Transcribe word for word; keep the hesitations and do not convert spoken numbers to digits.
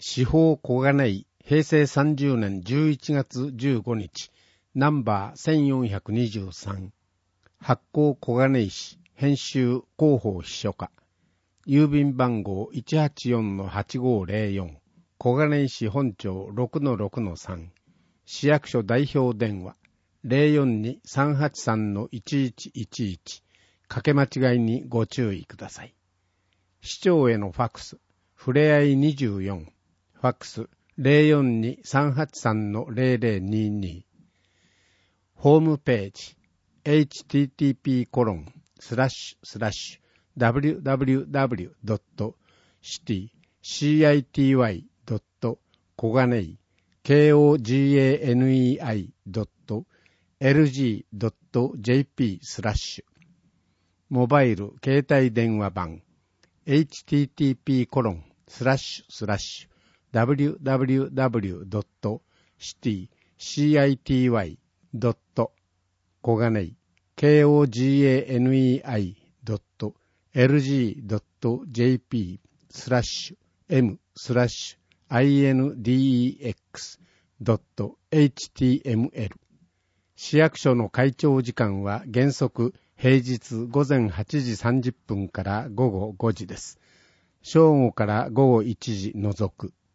司法小金井平成さんじゅうねんじゅういちがつじゅうごにちナンバーせんよんひゃくにじゅうさん発行小金井市編集広報秘書課郵便番号 いちはちよんのはちごぜろよん 小金井市本町 ろくのろくのさん 市役所代表電話 ゼロよんにさんはちさんのいちいちいちいち かけ間違いにご注意ください。市長へのファックスふれあいにじゅうよんファックス ゼロよんにさんはちさんのゼロゼロにに ホームページ エイチティーティーピーコロンスラッシュスラッシュダブリューダブリューダブリュードットシティシーアイティーワイドット小金井 ケーオージーエーエヌイーアイドットエルジードットジェーピースラッシュモバイル携帯電話番 エイチティーティーピーコロンスラッシュスラッシュダブリューダブリューダブリュードットシティシーアイティーワイドット小金井 ケーオージーエーエヌイーアイドットエルジードットジェーピースラッシュエムスラッシュアイエヌディーイーエックスドットエイチティーエムエル 市役所の開庁時間は原則平日午前はちじさんじゅっぷんから午後ごじです。正午から午後いちじ除く。